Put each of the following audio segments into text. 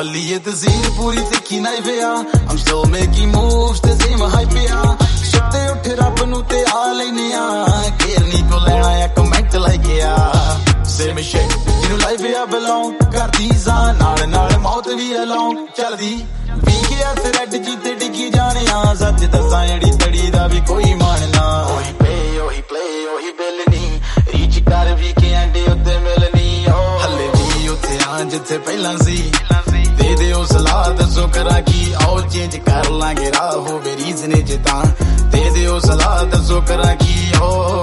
ਬੱਲੀ ਇਹ ਤਜ਼ੀਰ ਪੂਰੀ ਤਿੱਖੀ ਨਾਈਫ ਆ I'm still making moves ਤੇ same hype ਆ ਸੁੱਤੇ ਉੱਠ ਰੱਬ ਨੂੰ ਤੇ ਆ ਲੈਨੇ ਆ ਕੇਰਨੀ ਕੋ ਲੈਣਾ ਆ ਕਮੈਂਟ ਲਾਈਕ ਆ same shit ਜਿਹਨੂੰ ਲਾਈਫ ਆ belong ਕਰਦੀ ਜਾਨ ਨਾਲ ਨਾਲ ਮੌਤ ਵੀ along ਚੱਲਦੀ ਵੀ ਗਿਆ ਥਰੈਡ ਜੀ ਤੇ ਡਿੱਗੀ ਜਾਣਿਆ ਸੱਚ ਦੱਸਾਂ ਜਿਹੜੀ ਤੜੀ ਦਾ ਵੀ ਕੋਈ ਮਾਣਨਾ ਉਹੀ ਪੇ ਉਹੀ ਪਲੇ ਉਹੀ ਬਿੱਲ ਨਹੀਂ ਰੀਚ ਕਰ ਵੀ ਕੇ ਐਂਡੇ ਉੱਤੇ ਮਿਲਣੀ ਹੱਲੇ ਵੀ ਉੱਥੇ ਆ ਜਿੱਥੇ ਪਹਿਲਾਂ ਸੀ ਦੇ ਦਿਓ ਸਲਾਹ ਦੱਸੋ ਕਰਾਂ ਕੀ ਆਓ ਚੇਂਜ ਕਰ ਲਾਂਗੇ ਰਾਹ ਹੋਵੇ ਰੀਜ਼ਨ ਜੇ ਤਾਂ ਦੇ ਦਿਓ ਸਲਾਹ ਦੱਸੋ ਕਰਾਂ ਕੀ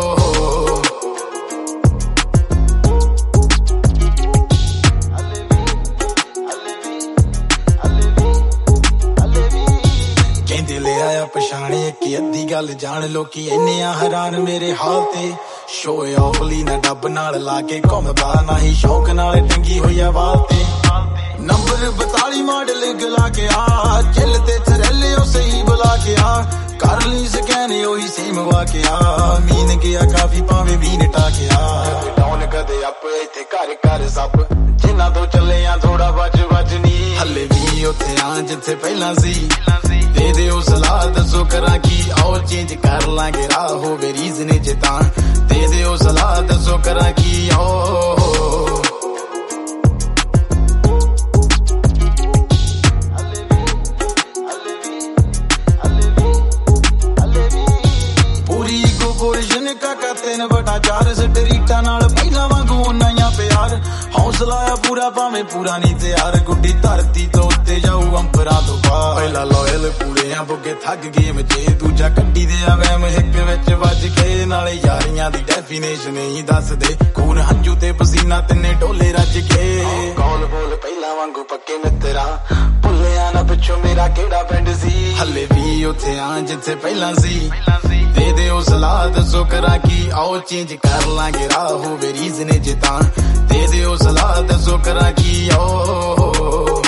ਕਹਿੰਦੇ ਲੈ ਆਇਆ ਪਛਾਣੇ ਕਿ ਅੱਧੀ ਗੱਲ ਜਾਣ ਲੋਕੀ ਇੰਨੇ ਆ ਹੈਰਾਨ ਮੇਰੇ ਹਾਲ ਤੇ ਸ਼ੋ ਆਫ ਲਈ ਨਾ ਡੱਬ ਨਾਲ ਲਾ ਕੇ ਘੁੰਮਦਾ ਨਹੀਂ ਸ਼ੌਕ ਨਾਲ ਟੰਗੀ ਹੋਈ ਆ ਵਾਲ ਤੇ ਨੰਬਰ 42 ਮਾਡਲ ਗਲਾ ਕੇ ਆ ਚਿੱਲ ਤੇ ਥਰੈਲੇ ਉਹ ਸਹੀ ਬੁਲਾ ਕੇ ਆ ਕਰ ਲਈ ਸਕੈਨ ਉਹੀ ਸੇਮ ਵਾਕਿਆ ਮੀਨ ਗਿਆ ਕਾਫੀ ਭਾਵੇਂ ਮੀਨ ਟਾਕਿਆ ਡਾਊਨ ਕਦੇ ਅਪ ਇੱਥੇ ਘਰ ਘਰ ਸੱਪ ਜਿੰਨਾ ਤੋਂ ਚੱਲੇ ਆ ਥੋੜਾ ਵੱਜ ਨਹੀਂ ਹੱਲੇ ਵੀ ਉੱਥੇ ਆ ਜਿੱਥੇ ਪਹਿਲਾਂ ਸੀ ਦੇ ਦਿਓ ਸਲਾਹ ਦੱਸੋ ਕਰਾਂ ਕੀ ਆਓ ਚੇਂਜ ਕਰ ਲਾਂਗੇ ਰਾਹ ਹੋਵੇ ਰੀਜ਼ਨ ਜੇ ਤਾਂ ਦੇ ਦਿਓ ਸਲਾਹ ਦੱਸੋ ਕਰਾਂ ਕੀ ਪੂਰੀ ਕੋਪੋਰੇਸ਼ਨ ਕਾਕਾ 3/4 ਸਟਰੀਟਾਂ ਨਾਲ ਪਹਿਲਾਂ ਵਾਂਗੂ ਉਨਾਈਆਂ ਪਿਆਰ ਹੌਸਲਾ ਆ ਪੂਰਾ ਭਾਵੇਂ ਪੂਰਾ ਨਹੀਂ ਤਿਆਰ ਗੁੱਡੀ ਧਰਤੀ ਤੋਂ ਉੱਤੇ ਜਾਊ ਅੰਬਰਾਂ ਤੋਂ ਬਾਹਰ ਪਹਿਲਾ ਲੋਇਲ ਪੂਰੇ ਆ ਬੁੱਗੇ ਥੱਕ ਗੇਮ ਜੇ ਦੂਜਾ ਕੱਢੀ ਦੇ ਆ ਵਹਿਮ ਹਿੱਕ ਵਿੱਚ ਵੱਜ ਕੇ ਨਾਲੇ ਯਾਰੀਆਂ ਦੀ ਡੈਫੀਨੇਸ਼ਨ ਹੀ ਦੱਸ ਦੇ ਖੂਨ ਹੰਝੂ ਤੇ ਪਸੀਨਾ ਤਿੰਨੇ ਢੋਲੇ ਰੱਜ ਕੇ ਕੌਲ ਬੋਲ ਪਹਿਲਾਂ ਵਾਂਗੂ ਪੱਕੇ ਮਿੱਤਰਾ ਭੁੱਲਿਆ ਨਾ ਪਿੱਛੋਂ ਮੇਰਾ ਕਿਹੜਾ ਪਿੰਡ ਸੀ ਹੱਲੇ ਵੀ ਉੱਥੇ ਆ ਜਿੱਥੇ ਪਹਿਲਾਂ ਸੀ ਦੇ ਦਿਓ ਸਲਾਹ ਦੱਸੋ ਕਰਾਂ ਕੀ ਆਓ ਚੇਂਜ ਕਰ ਲਾਂਗੇ ਰਾਹ ਹੋਵੇ ਰੀਜ਼ਨ ਜੇ ਤਾਂ ਦੇ ਦਿਓ ਸਲਾਹ ਦੱਸੋ ਕਰਾਂ ਕੀ